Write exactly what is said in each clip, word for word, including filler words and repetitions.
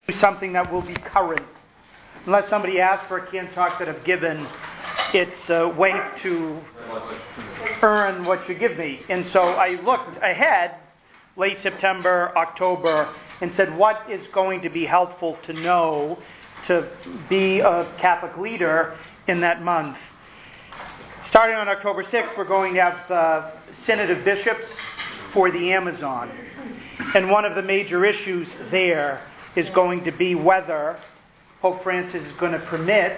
something that will be current. Unless somebody asks for a canned talk that I've given, it's a way to earn what you give me. And so I looked ahead, late September, October, and said, what is going to be helpful to know to be a Catholic leader in that month? Starting on October sixth, we're going to have the Synod of Bishops for the Amazon. And one of the major issues there is going to be whether Pope Francis is going to permit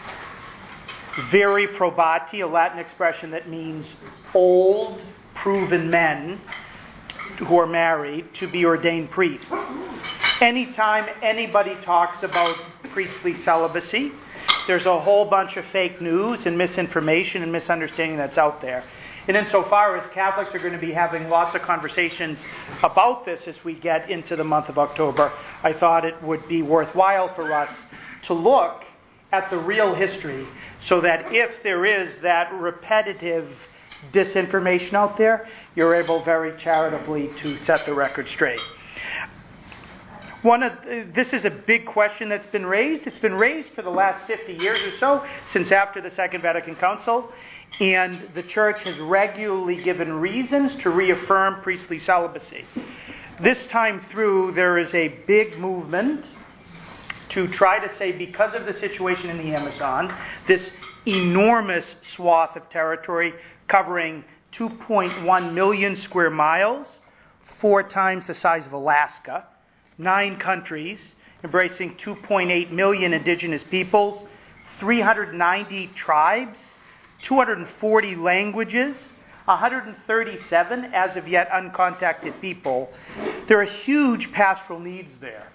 viri probati, a Latin expression that means old, proven men who are married, to be ordained priests. Anytime anybody talks about priestly celibacy, there's a whole bunch of fake news and misinformation and misunderstanding that's out there. And insofar as Catholics are going to be having lots of conversations about this as we get into the month of October, I thought it would be worthwhile for us to look at the real history so that if there is that repetitive disinformation out there, you're able very charitably to set the record straight. One of this is a big question that's been raised. It's been raised for the last fifty years or so, since after the Second Vatican Council, and the Church has regularly given reasons to reaffirm priestly celibacy. This time through, there is a big movement to try to say, because of the situation in the Amazon, this enormous swath of territory covering two point one million square miles, four times the size of Alaska, nine countries, embracing two point eight million indigenous peoples, three hundred ninety tribes, two hundred forty languages, one hundred thirty-seven as of yet uncontacted people. There are huge pastoral needs there.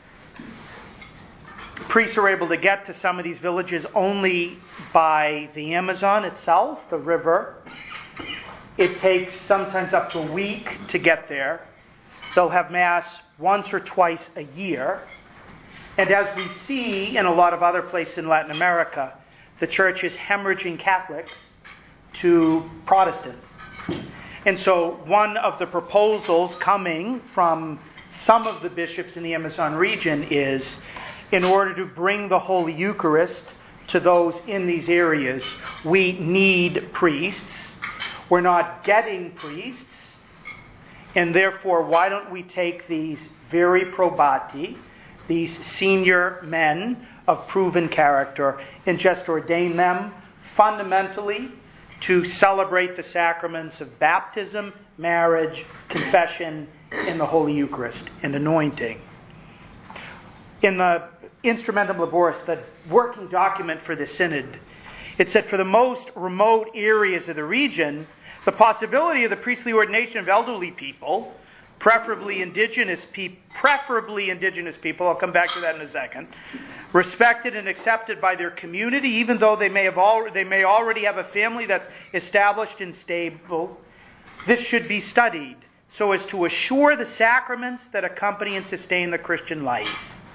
Priests are able to get to some of these villages only by the Amazon itself, the river. It takes sometimes up to a week to get there. They'll have Mass once or twice a year. And as we see in a lot of other places in Latin America, the Church is hemorrhaging Catholics to Protestants. And so one of the proposals coming from some of the bishops in the Amazon region is, in order to bring the Holy Eucharist to those in these areas, we need priests. We're not getting priests. And therefore, why don't we take these viri probati, these senior men of proven character, and just ordain them fundamentally to celebrate the sacraments of baptism, marriage, confession, and the Holy Eucharist and anointing. In the Instrumentum Laboris, the working document for the Synod, it said for the most remote areas of the region, the possibility of the priestly ordination of elderly people, preferably indigenous people, preferably indigenous people, I'll come back to that in a second, respected and accepted by their community, even though they may have al- they may already have a family that's established and stable. This should be studied so as to assure the sacraments that accompany and sustain the Christian life.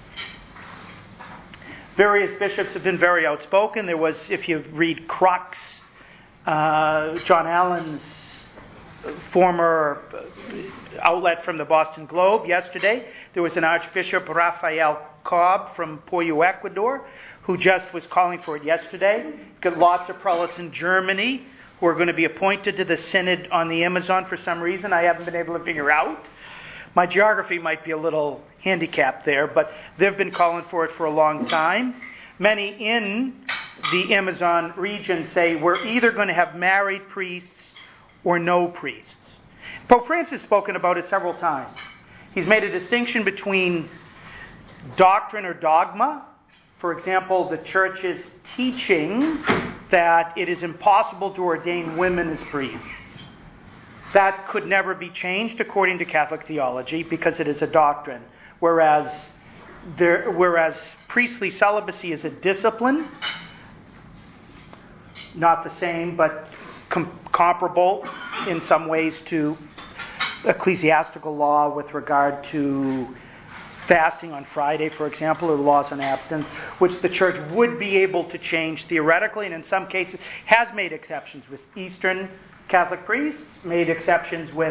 Various bishops have been very outspoken. There was, if you read Crux, uh, John Allen's former outlet from the Boston Globe yesterday, there was an Archbishop Rafael Cobb from Puyo, Ecuador, who just was calling for it yesterday. Got lots of prelates in Germany who are going to be appointed to the Synod on the Amazon for some reason I haven't been able to figure out. My geography might be a little handicapped there, but they've been calling for it for a long time. Many in the Amazon region say we're either going to have married priests or no priests. Pope Francis has spoken about it several times. He's made a distinction between doctrine or dogma. For example, the Church's teaching that it is impossible to ordain women as priests. That could never be changed according to Catholic theology because it is a doctrine. Whereas, there, whereas priestly celibacy is a discipline, not the same, but com- comparable in some ways to ecclesiastical law with regard to fasting on Friday, for example, or laws on abstinence, which the Church would be able to change theoretically, and in some cases has made exceptions with Eastern Catholic priests, made exceptions with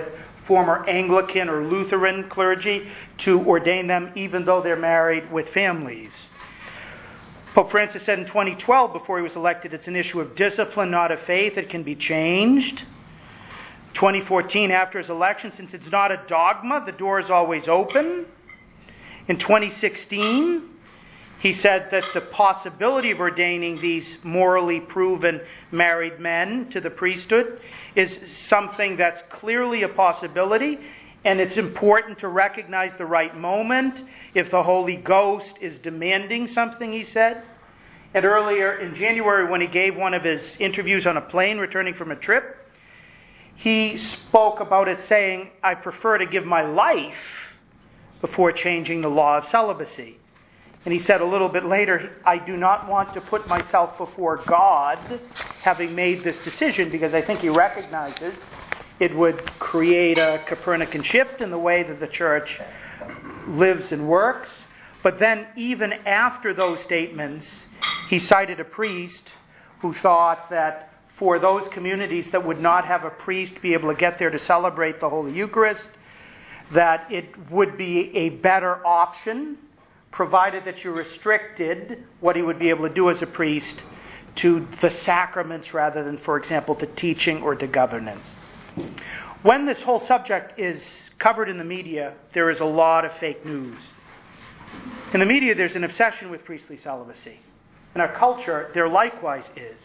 former Anglican or Lutheran clergy to ordain them even though they're married with families. Pope Francis said in twenty twelve, before he was elected, it's an issue of discipline, not of faith. It can be changed. twenty fourteen, after his election, since it's not a dogma, the door is always open. In twenty sixteen, he said that the possibility of ordaining these morally proven married men to the priesthood is something that's clearly a possibility, and it's important to recognize the right moment if the Holy Ghost is demanding something, he said. And earlier in January, when he gave one of his interviews on a plane returning from a trip, he spoke about it saying, I prefer to give my life before changing the law of celibacy. And he said a little bit later, I do not want to put myself before God having made this decision, because I think he recognizes it would create a Copernican shift in the way that the church lives and works. But then even after those statements, he cited a priest who thought that for those communities that would not have a priest be able to get there to celebrate the Holy Eucharist, that it would be a better option, provided that you restricted what he would be able to do as a priest to the sacraments rather than, for example, to teaching or to governance. When this whole subject is covered in the media, there is a lot of fake news. In the media, there's an obsession with priestly celibacy. In our culture, there likewise is.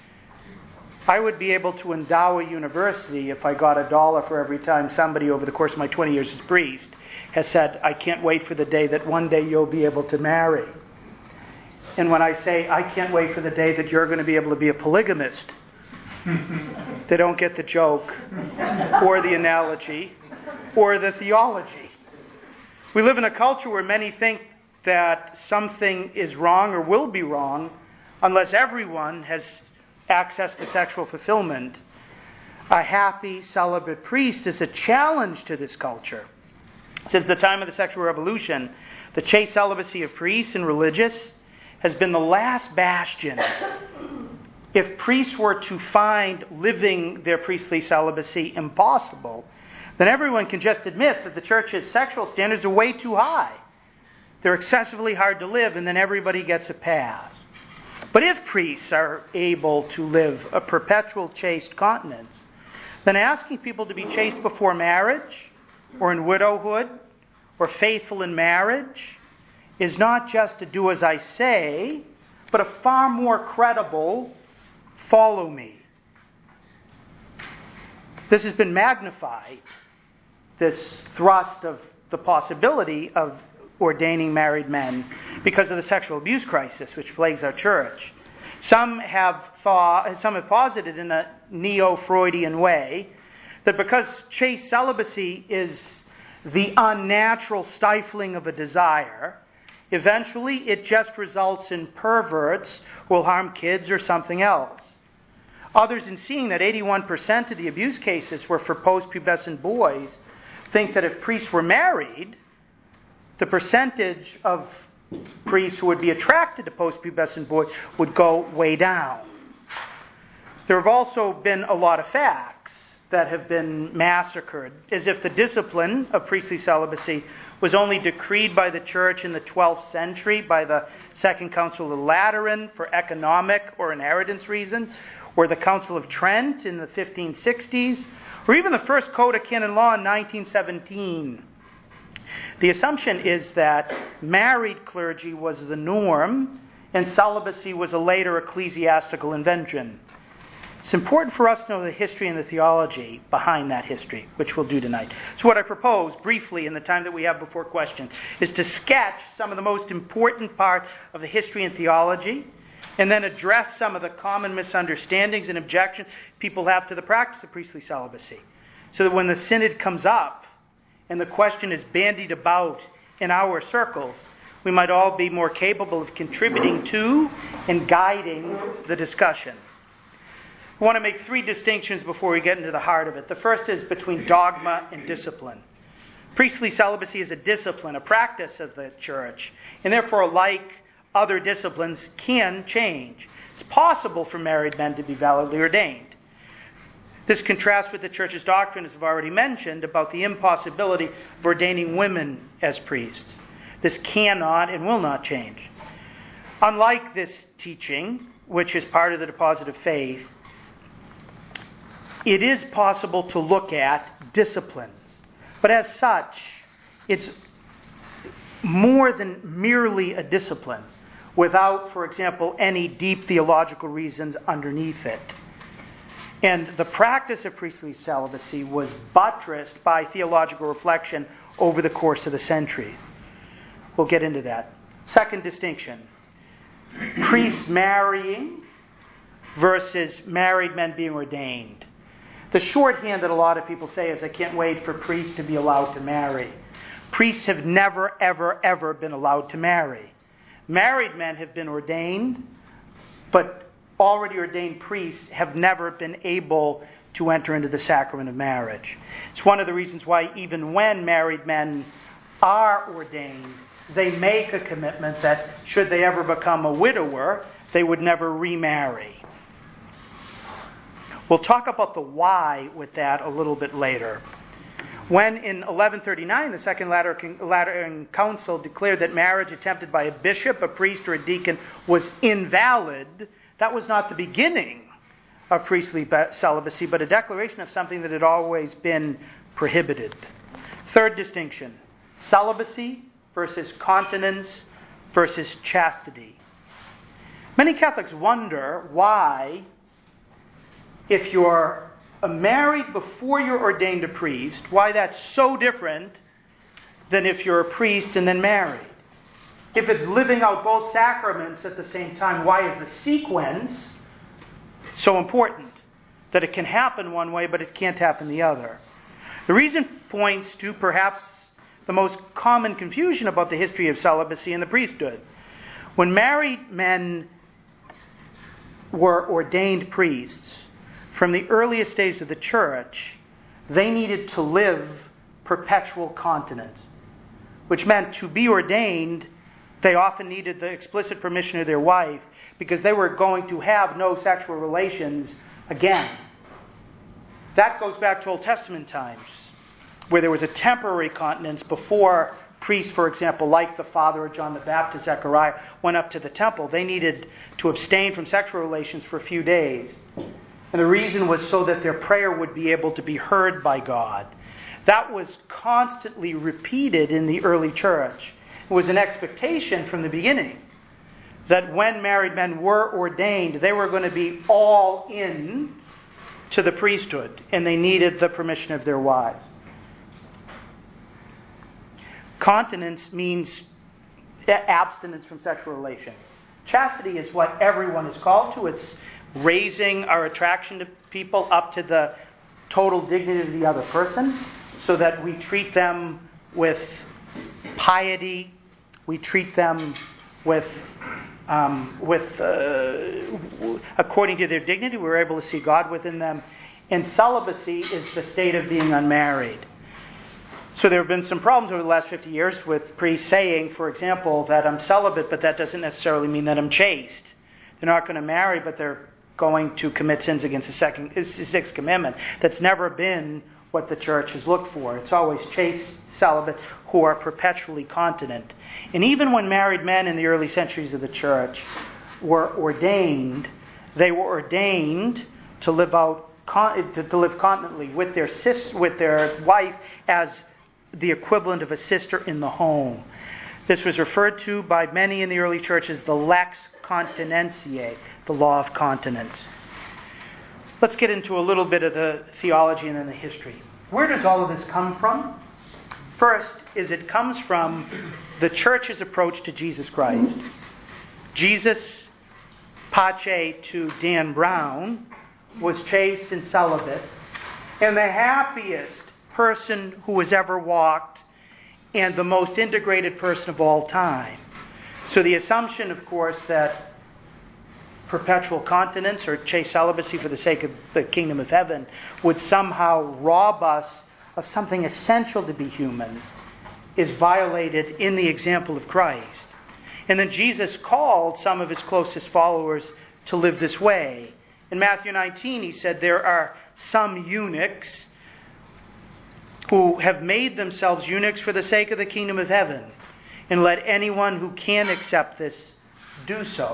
I would be able to endow a university if I got a dollar for every time somebody over the course of my twenty years as priest has said, I can't wait for the day that one day you'll be able to marry. And when I say, I can't wait for the day that you're going to be able to be a polygamist, they don't get the joke or the analogy or the theology. We live in a culture where many think that something is wrong or will be wrong unless everyone has access to sexual fulfillment. A happy celibate priest is a challenge to this culture. Since the time of the sexual revolution, the chaste celibacy of priests and religious has been the last bastion. If priests were to find living their priestly celibacy impossible, then everyone can just admit that the church's sexual standards are way too high. They're excessively hard to live, and then everybody gets a pass. But if priests are able to live a perpetual chaste continence, then asking people to be chaste before marriage, or in widowhood, or faithful in marriage, is not just to do as I say, but a far more credible follow me. This has been magnified, this thrust of the possibility of ordaining married men, because of the sexual abuse crisis which plagues our church. Some have thought, some have posited in a neo-Freudian way that because chaste celibacy is the unnatural stifling of a desire, eventually it just results in perverts who will harm kids or something else. Others, in seeing that eighty-one percent of the abuse cases were for post-pubescent boys, think that if priests were married, the percentage of priests who would be attracted to post-pubescent boys would go way down. There have also been a lot of facts that have been massacred, as if the discipline of priestly celibacy was only decreed by the church in the twelfth century by the Second Council of Lateran for economic or inheritance reasons, or the Council of Trent in the fifteen sixties, or even the first Code of Canon Law in nineteen seventeen. The assumption is that married clergy was the norm and celibacy was a later ecclesiastical invention. It's important for us to know the history and the theology behind that history, which we'll do tonight. So what I propose, briefly in the time that we have before questions, is to sketch some of the most important parts of the history and theology, and then address some of the common misunderstandings and objections people have to the practice of priestly celibacy, so that when the synod comes up and the question is bandied about in our circles, we might all be more capable of contributing to and guiding the discussion. I want to make three distinctions before we get into the heart of it. The first is between dogma and discipline. Priestly celibacy is a discipline, a practice of the church, and therefore, like other disciplines, can change. It's possible for married men to be validly ordained. This contrasts with the church's doctrine, as I've already mentioned, about the impossibility of ordaining women as priests. This cannot and will not change. Unlike this teaching, which is part of the deposit of faith, it is possible to look at disciplines. But as such, it's more than merely a discipline, without, for example, any deep theological reasons underneath it. And the practice of priestly celibacy was buttressed by theological reflection over the course of the centuries. We'll get into that. Second distinction. Priests marrying versus married men being ordained. The shorthand that a lot of people say is, I can't wait for priests to be allowed to marry. Priests have never, ever, ever been allowed to marry. Married men have been ordained, but already ordained priests have never been able to enter into the sacrament of marriage. It's one of the reasons why even when married men are ordained, they make a commitment that should they ever become a widower, they would never remarry. We'll talk about the why with that a little bit later. When in eleven thirty-nine, the Second Lateran Council declared that marriage attempted by a bishop, a priest, or a deacon was invalid, that was not the beginning of priestly celibacy, but a declaration of something that had always been prohibited. Third distinction, celibacy versus continence versus chastity. Many Catholics wonder why, if you're married before you're ordained a priest, why that's so different than if you're a priest and then married. If it's living out both sacraments at the same time, why is the sequence so important? That it can happen one way, but it can't happen the other. The reason points to perhaps the most common confusion about the history of celibacy in the priesthood. When married men were ordained priests, from the earliest days of the church, they needed to live perpetual continence, which meant to be ordained, they often needed the explicit permission of their wife because they were going to have no sexual relations again. That goes back to Old Testament times, where there was a temporary continence before priests, for example, like the father of John the Baptist, Zechariah, went up to the temple. They needed to abstain from sexual relations for a few days. And the reason was so that their prayer would be able to be heard by God. That was constantly repeated in the early church. It was an expectation from the beginning that when married men were ordained, they were going to be all in to the priesthood, and they needed the permission of their wives. Continence means abstinence from sexual relations. Chastity is what everyone is called to. It's raising our attraction to people up to the total dignity of the other person so that we treat them with piety, we treat them with, um, with uh, according to their dignity. We're able to see God within them. And celibacy is the state of being unmarried. So there have been some problems over the last fifty years with priests saying, for example, that I'm celibate, but that doesn't necessarily mean that I'm chaste. They're not going to marry, but they're going to commit sins against the second, the sixth commandment. That's never been what the church has looked for. It's always chaste celibates who are perpetually continent. And even when married men in the early centuries of the church were ordained, they were ordained to live out to, to live continently with their sis, with their wife as the equivalent of a sister in the home. This was referred to by many in the early church as the lex continentiae, the law of continence. Let's get into a little bit of the theology and then the history. Where does all of this come from? First is it comes from the church's approach to Jesus Christ. Jesus, pace to Dan Brown, was chaste and celibate, and the happiest person who has ever walked, and the most integrated person of all time. So the assumption, of course, that perpetual continence or chaste celibacy for the sake of the kingdom of heaven would somehow rob us of something essential to be human is violated in the example of Christ. And then Jesus called some of his closest followers to live this way. In Matthew nineteen, he said, there are some eunuchs who have made themselves eunuchs for the sake of the kingdom of heaven. And let anyone who can accept this do so.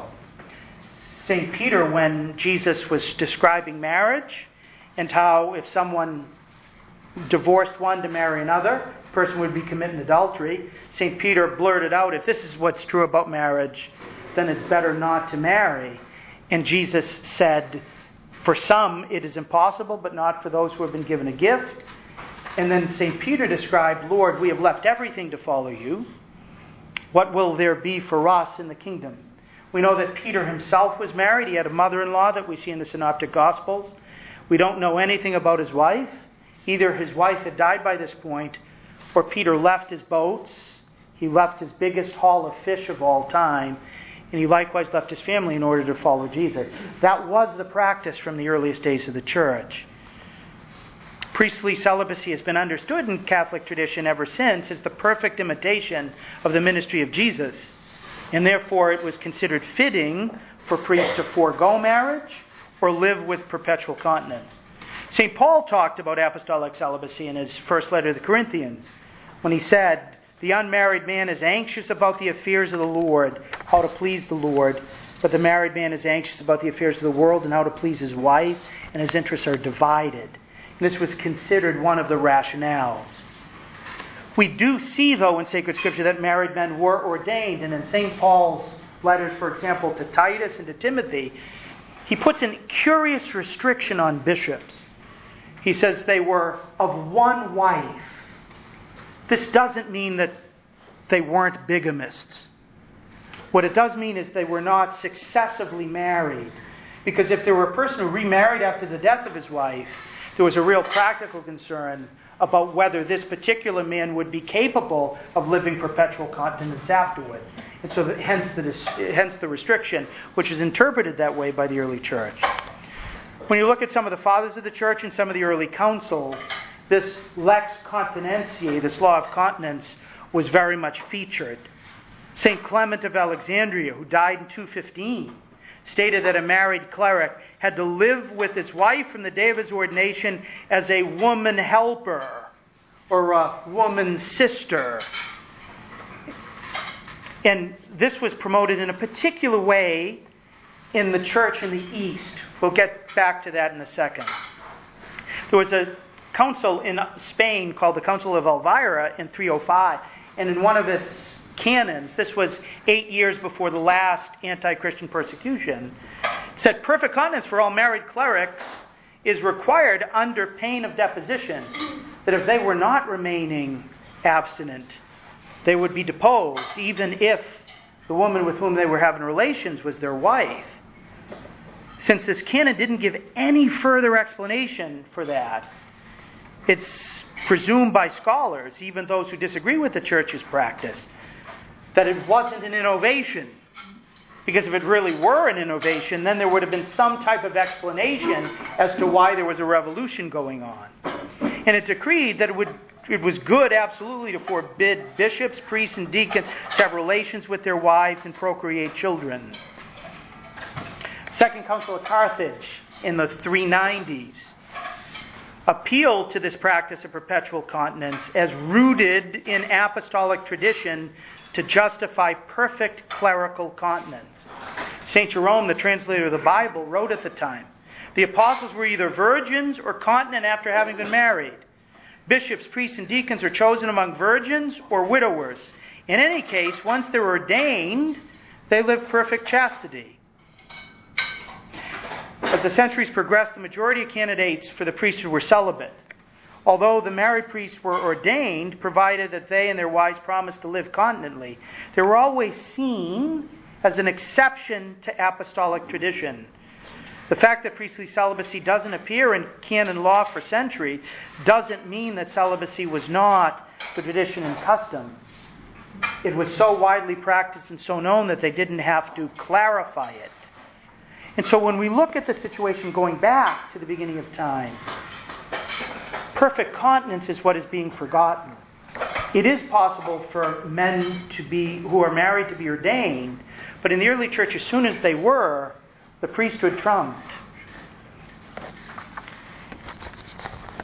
Saint Peter, when Jesus was describing marriage and how if someone divorced one to marry another, the person would be committing adultery, Saint Peter blurted out, if this is what's true about marriage, then it's better not to marry. And Jesus said, for some it is impossible, but not for those who have been given a gift. And then Saint Peter described, Lord, we have left everything to follow you. What will there be for us in the kingdom? We know that Peter himself was married. He had a mother-in-law that we see in the Synoptic Gospels. We don't know anything about his wife. Either his wife had died by this point, or Peter left his boats. He left his biggest haul of fish of all time, and he likewise left his family in order to follow Jesus. That was the practice from the earliest days of the church. Priestly celibacy has been understood in Catholic tradition ever since as the perfect imitation of the ministry of Jesus. And therefore it was considered fitting for priests to forego marriage or live with perpetual continence. Saint Paul talked about apostolic celibacy in his first letter to the Corinthians when he said, the unmarried man is anxious about the affairs of the Lord, how to please the Lord, but the married man is anxious about the affairs of the world and how to please his wife, and his interests are divided. And this was considered one of the rationales. We do see, though, in sacred scripture that married men were ordained. And in Saint Paul's letters, for example, to Titus and to Timothy, he puts a curious restriction on bishops. He says they were of one wife. This doesn't mean that they weren't bigamists. What it does mean is they were not successively married. Because if there were a person who remarried after the death of his wife, there was a real practical concern about whether this particular man would be capable of living perpetual continence afterward. And so that, hence, the, hence the restriction, which is interpreted that way by the early church. When you look at some of the fathers of the church and some of the early councils, this lex continentiae, this law of continence, was very much featured. Saint Clement of Alexandria, who died in two fifteen, stated that a married cleric had to live with his wife from the day of his ordination as a woman helper or a woman sister. And this was promoted in a particular way in the church in the East. We'll get back to that in a second. There was a council in Spain called the Council of Elvira in three oh five, and in one of its canons, this was eight years before the last anti-Christian persecution, said perfect continence for all married clerics is required under pain of deposition, that if they were not remaining abstinent, they would be deposed, even if the woman with whom they were having relations was their wife. Since this canon didn't give any further explanation for that, it's presumed by scholars, even those who disagree with the church's practice, that it wasn't an innovation. Because if it really were an innovation, then there would have been some type of explanation as to why there was a revolution going on. And it decreed that it would it was good absolutely to forbid bishops, priests, and deacons to have relations with their wives and procreate children. Second Council of Carthage in the three nineties appealed to this practice of perpetual continence as rooted in apostolic tradition to justify perfect clerical continence. Saint Jerome, the translator of the Bible, wrote at the time, the apostles were either virgins or continent after having been married. Bishops, priests, and deacons are chosen among virgins or widowers. In any case, once they were ordained, they lived perfect chastity. As the centuries progressed, the majority of candidates for the priesthood were celibate. Although the married priests were ordained, provided that they and their wives promised to live continently, they were always seen as an exception to apostolic tradition. The fact that priestly celibacy doesn't appear in canon law for centuries doesn't mean that celibacy was not the tradition and custom. It was so widely practiced and so known that they didn't have to clarify it. And so when we look at the situation going back to the beginning of time, perfect continence is what is being forgotten. It is possible for men to be who are married to be ordained, but in the early church, as soon as they were, the priesthood trumped.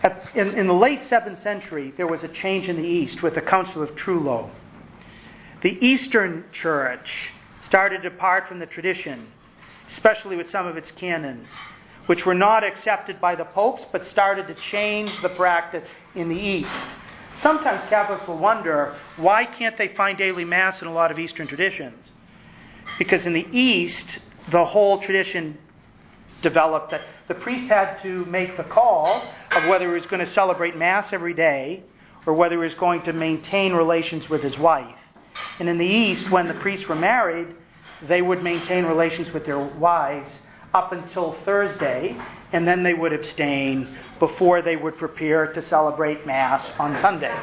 At, in, in the late seventh century, there was a change in the East with the Council of Trullo. The Eastern Church started to depart from the tradition, especially with some of its canons, which were not accepted by the popes, but started to change the practice in the East. Sometimes Catholics will wonder, why can't they find daily Mass in a lot of Eastern traditions? Because in the East, the whole tradition developed that the priest had to make the call of whether he was going to celebrate Mass every day or whether he was going to maintain relations with his wife. And in the East, when the priests were married, they would maintain relations with their wives up until Thursday, and then they would abstain before they would prepare to celebrate Mass on Sunday.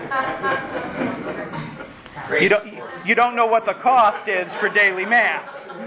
You don't, you don't know what the cost is for daily Mass.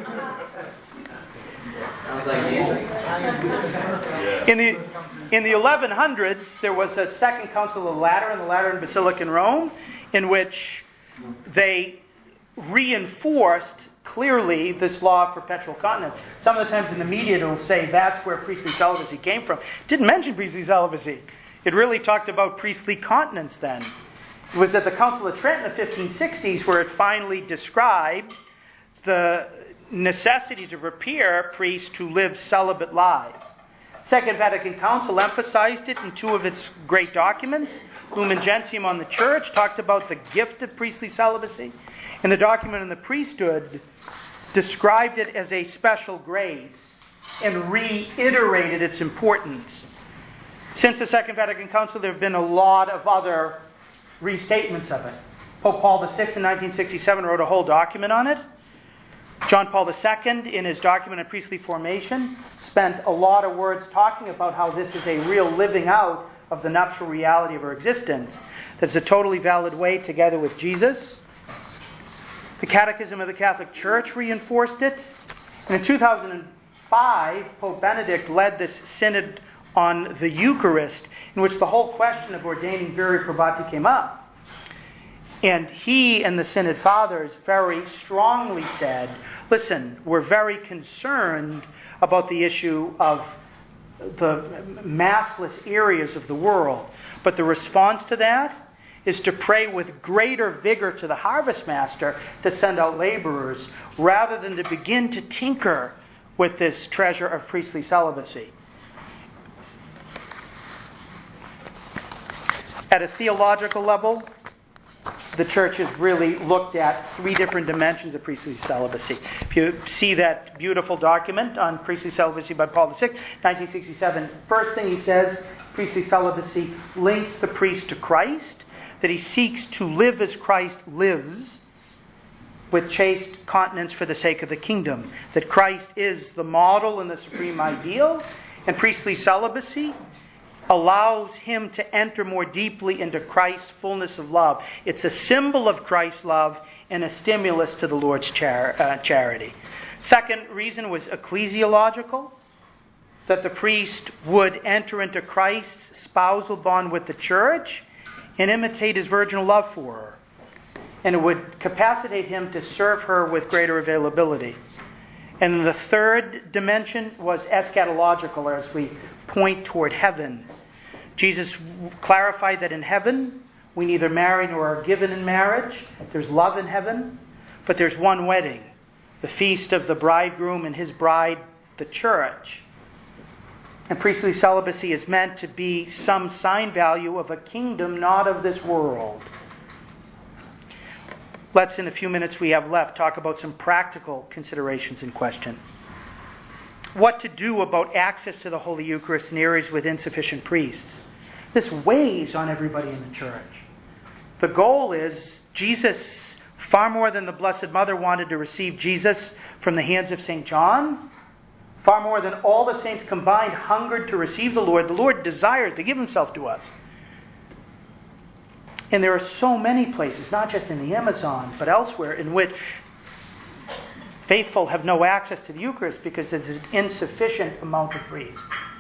In the in the eleven hundreds, there was a second council of Lateran, the Lateran Basilica in Rome, in which they reinforced clearly this law of perpetual continence. Some of the times in the media it will say that's where priestly celibacy came from. It didn't mention priestly celibacy. It really talked about priestly continence then. It was at the Council of Trent in the fifteen sixties where it finally described the necessity to prepare priests to live celibate lives. Second Vatican Council emphasized it in two of its great documents. Lumen Gentium on the Church talked about the gift of priestly celibacy, and the document on the priesthood described it as a special grace and reiterated its importance. Since the Second Vatican Council, there have been a lot of other restatements of it. Pope Paul the Sixth in nineteen sixty-seven wrote a whole document on it. John Paul the Second, in his document on priestly formation, spent a lot of words talking about how this is a real living out of the nuptial reality of our existence. That's a totally valid way together with Jesus. The Catechism of the Catholic Church reinforced it. And in two thousand five, Pope Benedict led this synod on the Eucharist, in which the whole question of ordaining viri probati came up. And he and the Synod Fathers very strongly said, listen, we're very concerned about the issue of the massless areas of the world. But the response to that is to pray with greater vigor to the harvest master to send out laborers, rather than to begin to tinker with this treasure of priestly celibacy. At a theological level, the Church has really looked at three different dimensions of priestly celibacy. If you see that beautiful document on priestly celibacy by Paul the Sixth, nineteen sixty-seven, first thing he says, priestly celibacy links the priest to Christ, that he seeks to live as Christ lives, with chaste continence for the sake of the kingdom. That Christ is the model and the supreme ideal, and priestly celibacy allows him to enter more deeply into Christ's fullness of love. It's a symbol of Christ's love and a stimulus to the Lord's char- uh, charity. Second reason was ecclesiological, that the priest would enter into Christ's spousal bond with the church and imitate his virginal love for her. And it would capacitate him to serve her with greater availability. And the third dimension was eschatological, as we point toward heaven. Jesus clarified that in heaven, we neither marry nor are given in marriage. There's love in heaven, but there's one wedding, the feast of the bridegroom and his bride, the church. And priestly celibacy is meant to be some sign value of a kingdom not of this world. Let's, in the few minutes we have left, talk about some practical considerations and questions. What to do about access to the Holy Eucharist in areas with insufficient priests. This weighs on everybody in the church. The goal is, Jesus, far more than the Blessed Mother wanted to receive Jesus from the hands of Saint John, far more than all the saints combined hungered to receive the Lord, the Lord desires to give himself to us. And there are so many places, not just in the Amazon, but elsewhere, in which faithful have no access to the Eucharist because there's an insufficient amount of priests.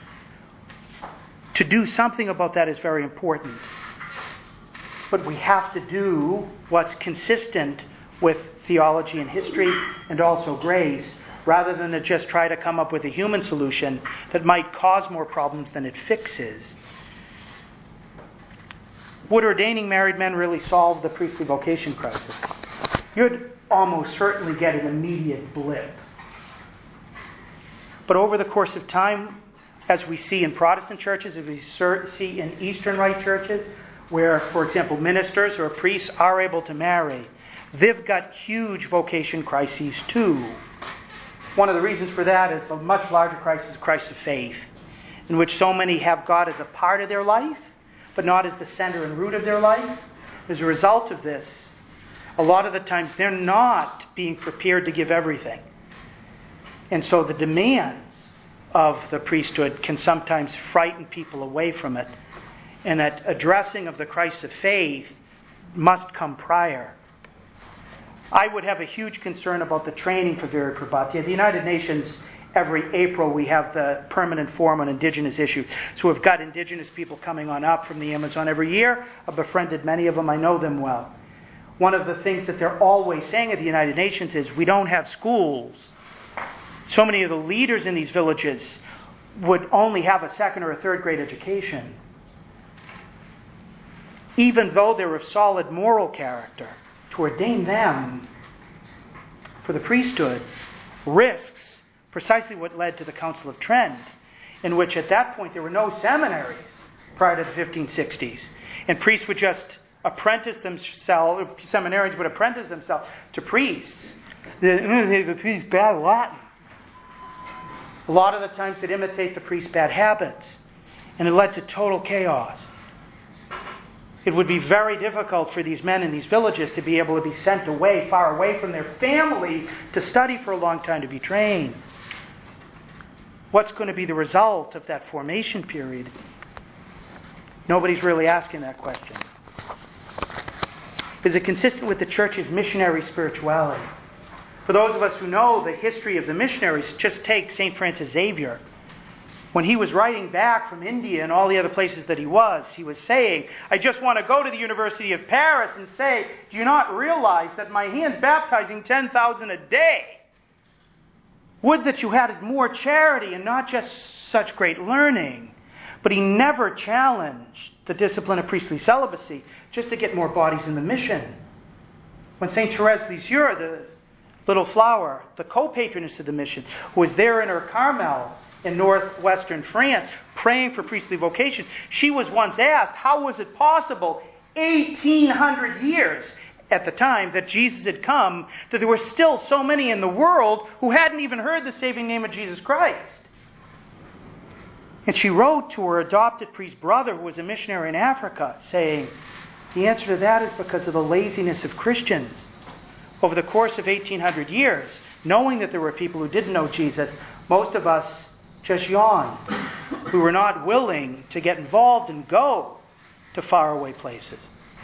To do something about that is very important. But we have to do what's consistent with theology and history and also grace, rather than to just try to come up with a human solution that might cause more problems than it fixes. Would ordaining married men really solve the priestly vocation crisis? You'd almost certainly get an immediate blip. But over the course of time, as we see in Protestant churches, as we see in Eastern Rite churches, where, for example, ministers or priests are able to marry, they've got huge vocation crises too. One of the reasons for that is a much larger crisis, the crisis of faith, in which so many have God as a part of their life, but not as the center and root of their life. As a result of this, a lot of the times they're not being prepared to give everything. And so the demands of the priesthood can sometimes frighten people away from it. And that addressing of the crisis of faith must come prior. I would have a huge concern about the training for Viri Prabhati. At the United Nations, every April we have the permanent forum on indigenous issues. So we've got indigenous people coming on up from the Amazon every year. I've befriended many of them. I know them well. One of the things that they're always saying at the United Nations is we don't have schools. So many of the leaders in these villages would only have a second or a third grade education. Even though they're of solid moral character, to ordain them for the priesthood risks precisely what led to the Council of Trent, in which at that point there were no seminaries prior to the fifteen sixties. And priests would just apprentice themselves, seminarians would apprentice themselves to priests. The, the priest's bad Latin. A lot of the times they'd imitate the priest's bad habits. And it led to total chaos. It would be very difficult for these men in these villages to be able to be sent away, far away from their family, to study for a long time, to be trained. What's going to be the result of that formation period? Nobody's really asking that question. Is it consistent with the church's missionary spirituality? For those of us who know the history of the missionaries, just take Saint Francis Xavier. When he was writing back from India and all the other places that he was, he was saying, I just want to go to the University of Paris and say, do you not realize that my hand's baptizing ten thousand a day? Would that you had more charity and not just such great learning. But he never challenged the discipline of priestly celibacy just to get more bodies in the mission. When Saint Therese Lisieux, the little flower, the co-patroness of the mission, who was there in her Carmel in northwestern France, praying for priestly vocation, she was once asked, how was it possible, eighteen hundred years at the time that Jesus had come, that there were still so many in the world who hadn't even heard the saving name of Jesus Christ? And she wrote to her adopted priest brother, who was a missionary in Africa, saying, the answer to that is because of the laziness of Christians. Over the course of eighteen hundred years, knowing that there were people who didn't know Jesus, most of us just yawned. We were not willing to get involved and go to faraway places.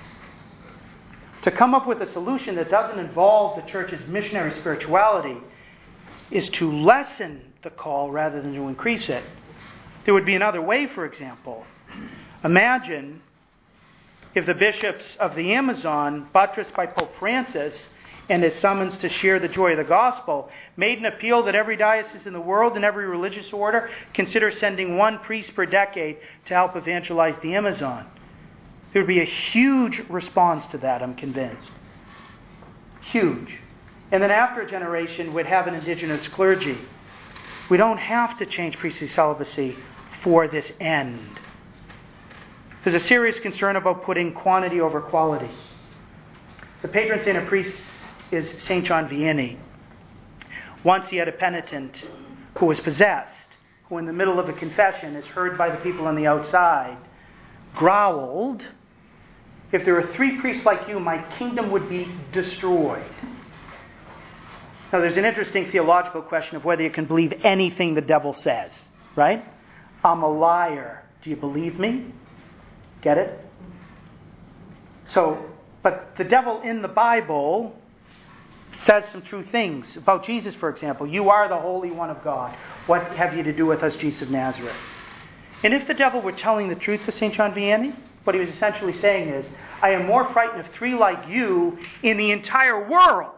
To come up with a solution that doesn't involve the church's missionary spirituality is to lessen the call rather than to increase it. There would be another way, for example. Imagine if the bishops of the Amazon, buttressed by Pope Francis and his summons to share the joy of the gospel, made an appeal that every diocese in the world and every religious order consider sending one priest per decade to help evangelize the Amazon. There would be a huge response to that, I'm convinced. Huge. And then after a generation, we'd have an indigenous clergy. We don't have to change priestly celibacy for this end. There's a serious concern about putting quantity over quality. The patron saint of priests is Saint John Vianney. Once he had a penitent who was possessed, who in the middle of a confession is heard by the people on the outside, growled, if there were three priests like you, my kingdom would be destroyed. Now there's an interesting theological question of whether you can believe anything the devil says, right? I'm a liar. Do you believe me? Get it? So, but the devil in the Bible says some true things about Jesus, for example. You are the Holy One of God. What have you to do with us, Jesus of Nazareth? And if the devil were telling the truth to Saint John Vianney, what he was essentially saying is, I am more frightened of three like you in the entire world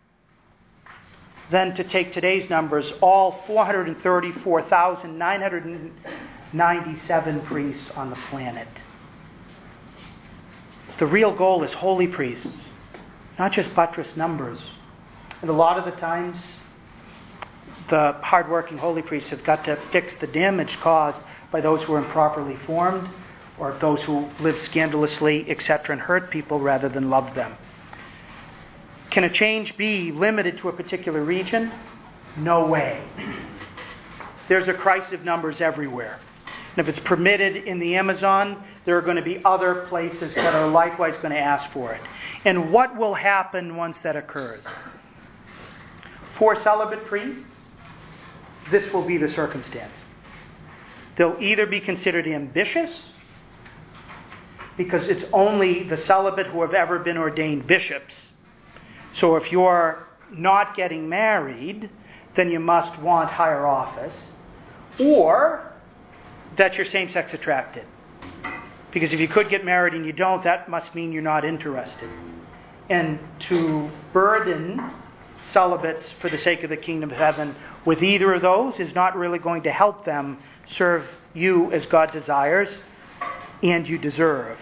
than to take today's numbers, all four hundred thirty-four thousand nine hundred ninety-seven priests on the planet. The real goal is holy priests, not just buttress numbers. And a lot of the times, the hardworking holy priests have got to fix the damage caused by those who are improperly formed or those who live scandalously, et cetera, and hurt people rather than love them. Can a change be limited to a particular region? No way. There's a crisis of numbers everywhere. And if it's permitted in the Amazon, there are going to be other places that are likewise going to ask for it. And what will happen once that occurs? For celibate priests, this will be the circumstance. They'll either be considered ambitious, because it's only the celibate who have ever been ordained bishops. So if you're not getting married, then you must want higher office, or that you're same-sex attracted. Because if you could get married and you don't, that must mean you're not interested. And to burden celibates for the sake of the kingdom of heaven with either of those is not really going to help them serve you as God desires and you deserve.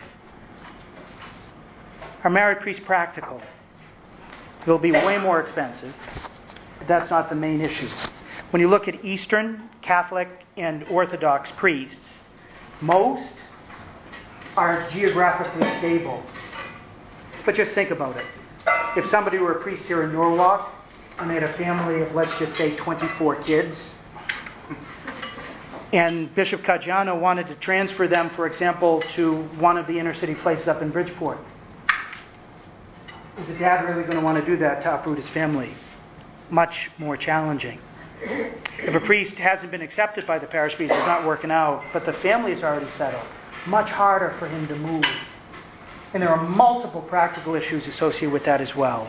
Are married priests practical? They'll be way more expensive, but that's not the main issue. When you look at Eastern, Catholic, and Orthodox priests, most are geographically stable. But just think about it. If somebody were a priest here in Norwalk and they had a family of, let's just say, twenty-four kids, and Bishop Caggiano wanted to transfer them, for example, to one of the inner city places up in Bridgeport, is a dad really going to want to do that to uproot his family? Much more challenging. If a priest hasn't been accepted by the parish priest, it's not working out, but the family is already settled, much harder for him to move. And there are multiple practical issues associated with that as well.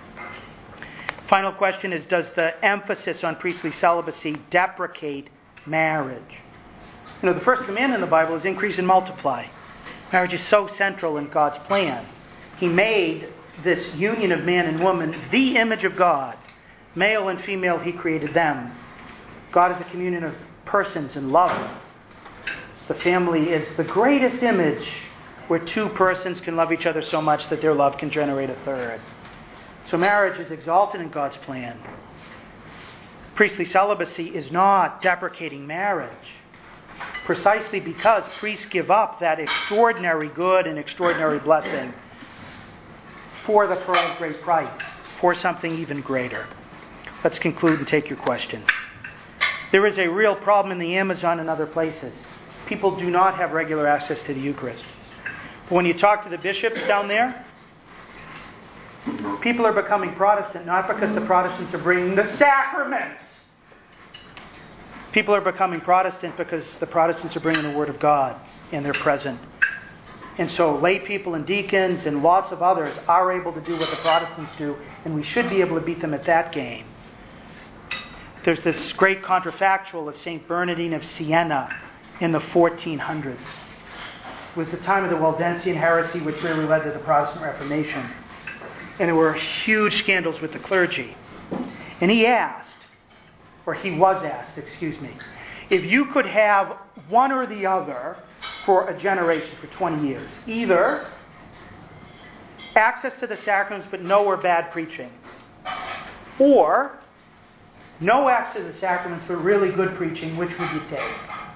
Final question is, does the emphasis on priestly celibacy deprecate marriage? You know, the first command in the Bible is increase and multiply. Marriage is so central in God's plan. He made this union of man and woman the image of God. Male and female, He created them. God is a communion of persons and love. The family is the greatest image where two persons can love each other so much that their love can generate a third. So marriage is exalted in God's plan. Priestly celibacy is not deprecating marriage, precisely because priests give up that extraordinary good and extraordinary blessing for the for great price, for something even greater. Let's conclude and take your questions. There is a real problem in the Amazon and other places. People do not have regular access to the Eucharist. But when you talk to the bishops down there, people are becoming Protestant, not because the Protestants are bringing the sacraments. People are becoming Protestant because the Protestants are bringing the Word of God and they're present. And so lay people and deacons and lots of others are able to do what the Protestants do, and we should be able to beat them at that game. There's this great contrafactual of Saint Bernardine of Siena in the fourteen hundreds. It was the time of the Waldensian heresy, which really led to the Protestant Reformation. And there were huge scandals with the clergy. And he asked, or he was asked, excuse me, if you could have one or the other for a generation, for twenty years, either access to the sacraments but no or bad preaching, or no access to the sacraments but really good preaching, which would you take?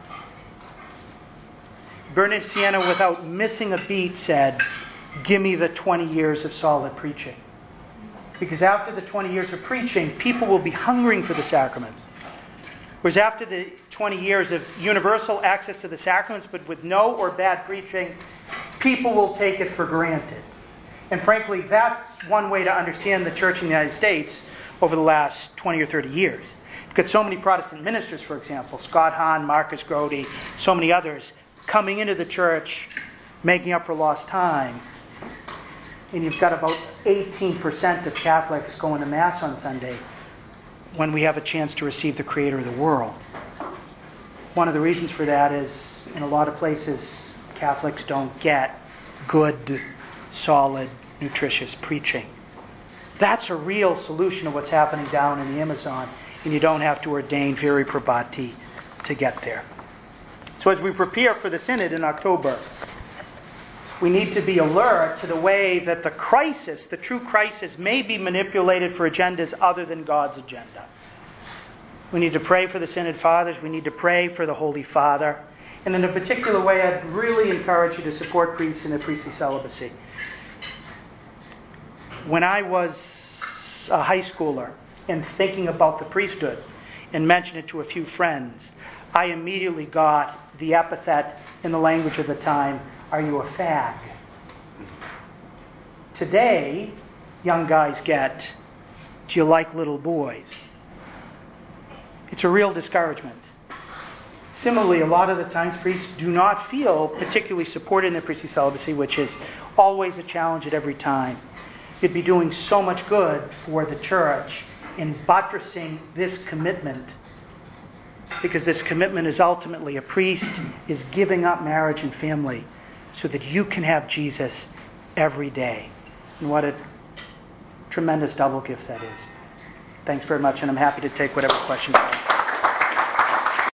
Bernard of Siena, without missing a beat, said, give me the twenty years of solid preaching. Because after the twenty years of preaching, people will be hungering for the sacraments. Whereas after the twenty years of universal access to the sacraments, but with no or bad preaching, people will take it for granted. And frankly, that's one way to understand the church in the United States over the last twenty or thirty years. Because so many Protestant ministers, for example, Scott Hahn, Marcus Grody, so many others, coming into the church, making up for lost time. And you've got about eighteen percent of Catholics going to Mass on Sunday when we have a chance to receive the Creator of the world. One of the reasons for that is, in a lot of places, Catholics don't get good, solid, nutritious preaching. That's a real solution to what's happening down in the Amazon, and you don't have to ordain viri probati to get there. So as we prepare for the Synod in October, We need to be alert to the way that the crisis, the true crisis, may be manipulated for agendas other than God's agenda. We need to pray for the Synod Fathers. We need to pray for the Holy Father. And in a particular way, I'd really encourage you to support priests in their priestly celibacy. When I was a high schooler and thinking about the priesthood and mentioned it to a few friends, I immediately got the epithet in the language of the time, "Are you a fag?" Today, young guys get, "Do you like little boys?" It's a real discouragement. Similarly, a lot of the times priests do not feel particularly supported in their priestly celibacy, which is always a challenge at every time. You'd be doing so much good for the church in buttressing this commitment, because this commitment is ultimately a priest is giving up marriage and family so that you can have Jesus every day. And what a tremendous double gift that is. Thanks very much, and I'm happy to take whatever questions you have.